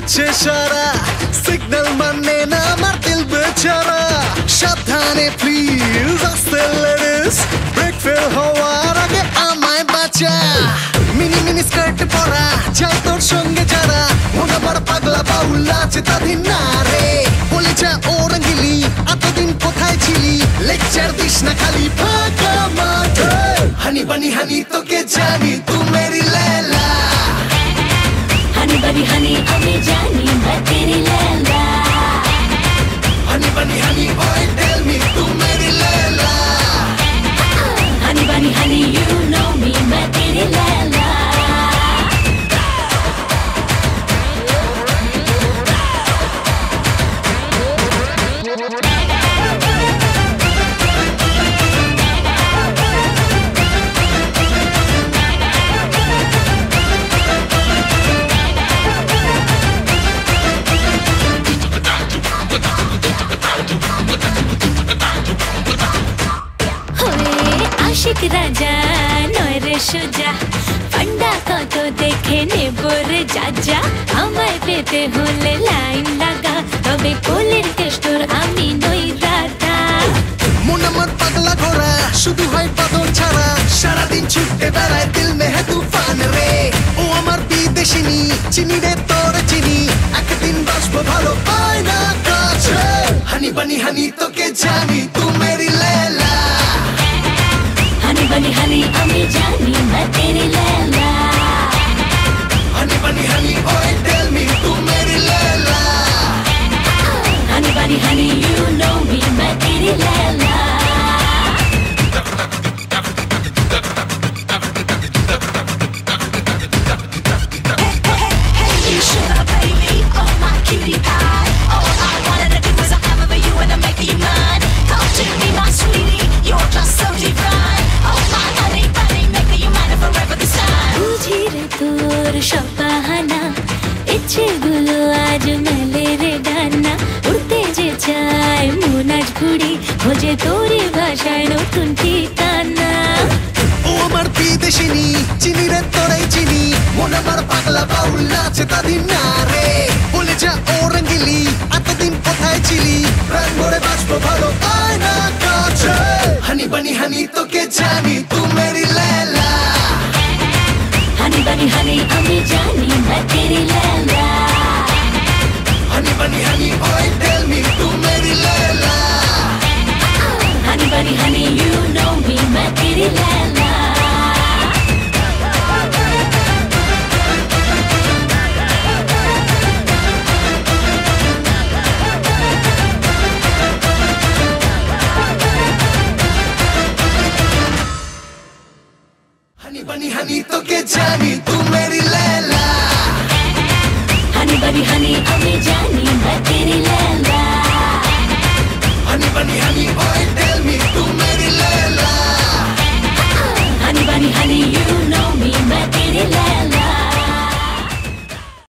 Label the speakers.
Speaker 1: দিচ্ছে সারা সিগন্যাল মানে না আমার দিল বেচারা সাবধানে প্লিজ আস্তে লেডিস ব্রেক ফেল হওয়ার আগে আমায় বাঁচা মিনি মিনি স্কার্ট পরা যায় তোর সঙ্গে যারা ওরা বড় পাগলা বাউল আছে তাদের না রে বলে যা ও রঙ্গিলি এতদিন কোথায় ছিলি লেকচার দিস না খালি ফাঁকা মাঠে হানি বানি হানি তোকে জানি তুই মেরি লেলা
Speaker 2: हनी बनी हनी हमें जानी मैं तेरी लैला
Speaker 1: हनी बनी हनी boy tell me तू मेरी लैला
Speaker 2: हनी बनी हनी you know me मैं तेरी लैला आशिक राजा नोरे सोजा फंडा तो देखे ने बोर जाजा আমায় পেতে হলে লাইন লাগা তবে কোলের কেষ্টর আমি নই দাদা
Speaker 1: মন আমার পাগলা ঘোড়া শুধু হয় পাগল ছাড়া সারা দিন ছুটে বেড়ায় দিল মে হে তুফান রে ও আমার বিদেশিনী চিনি রে তোর চিনি একদিন বাসবো ভালো পায় না কাছে হানি বানি হানি তোকে জানি তুই মেরি লেলা
Speaker 2: हनी बनी हनी हमें जानी मैं तेरी लैला
Speaker 1: हनी बनी हनी boy tell me तू मेरी लैला
Speaker 2: हनी बनी हनी you know me मैं तेरी Laila You sugar baby, oh my cutie pie. All I wanted to do was have over you and I'm making you mine. Come to me, my sweetie, you're just so divine. Oh my honey bunny, making you mine forever this time. বুঝি রে তোর সব বাহানা, ইচ্ছেগুলো আজ মেলে রে ডানা। উড়তে যে চায় মন আজ ঘুড়ি, খোঁজে তোরই ভাষায় নতুন ঠিকানা।
Speaker 1: ও আমার বিদেশিনী চিনি রে তোরাই চিনি মন আমার পাগলা বাউল নাচে তাদের না রে বলে যা ও রঙ্গিলি এতদিন কোথায় ছিলি প্রাণ ভরে বাঁচবো ভালো আয় না কাছে হানি বানি হানি তোকে জানি তুই মেরি লেলা
Speaker 2: हनी बनी हनी हमें जानी मैं तेरी लैला
Speaker 1: हनी बनी हनी boy tell me तू मेरी लेला
Speaker 2: हनी बनी हनी you know me मैं तेरी लैला
Speaker 1: हनी बनी हनी तोके जानी तू मेरी लैला
Speaker 2: हनी बनी हनी हमें जानी